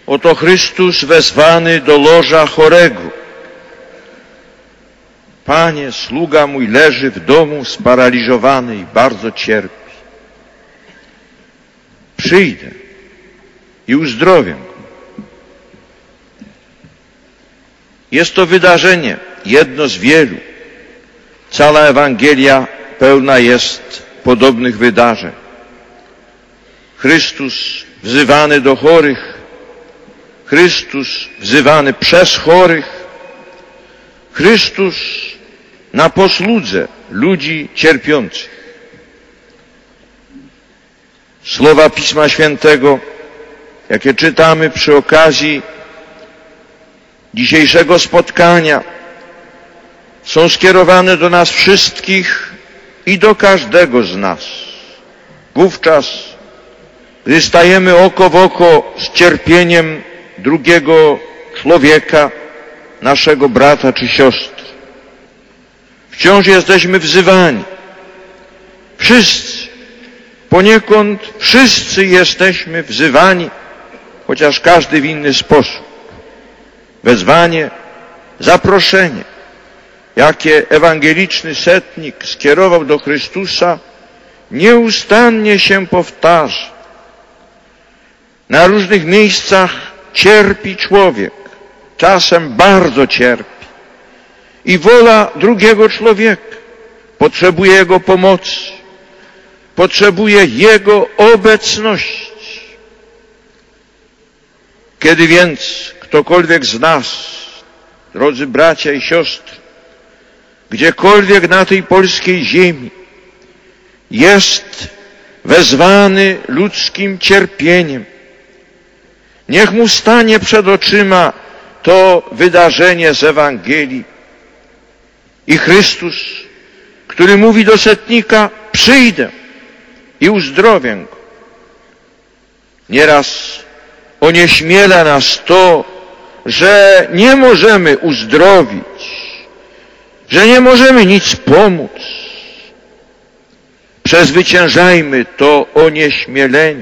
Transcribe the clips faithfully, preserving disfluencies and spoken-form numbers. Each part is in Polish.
Oto Chrystus wezwany do łoża chorego. Panie, sługa mój leży w domu sparaliżowany i bardzo cierpi. Przyjdę i uzdrowię go. Jest to wydarzenie, jedno z wielu. Cała Ewangelia pełna jest podobnych wydarzeń. Chrystus wzywany do chorych, Chrystus wzywany przez chorych, Chrystus na posłudze ludzi cierpiących. Słowa Pisma Świętego, jakie czytamy przy okazji dzisiejszego spotkania, są skierowane do nas wszystkich i do każdego z nas. Wówczas, gdy stajemy oko w oko z cierpieniem drugiego człowieka, naszego brata czy siostry, wciąż jesteśmy wzywani. Wszyscy, poniekąd wszyscy jesteśmy wzywani, chociaż każdy w inny sposób. Wezwanie, zaproszenie, jakie ewangeliczny setnik skierował do Chrystusa, nieustannie się powtarza. Na różnych miejscach cierpi człowiek, czasem bardzo cierpi i wola drugiego człowieka potrzebuje jego pomocy, potrzebuje jego obecności. Kiedy więc ktokolwiek z nas, drodzy bracia i siostry, gdziekolwiek na tej polskiej ziemi jest wezwany ludzkim cierpieniem, niech mu stanie przed oczyma to wydarzenie z Ewangelii i Chrystus, który mówi do setnika: przyjdę i uzdrowię go. Nieraz onieśmiela nas to, że nie możemy uzdrowić, że nie możemy nic pomóc. Przezwyciężajmy to onieśmielenie.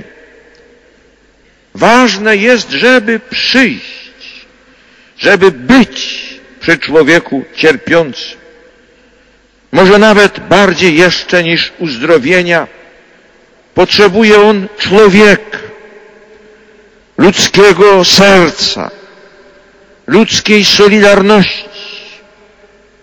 Ważne jest, żeby przyjść, żeby być przy człowieku cierpiącym. Może nawet bardziej jeszcze niż uzdrowienia potrzebuje on człowieka, ludzkiego serca, ludzkiej solidarności.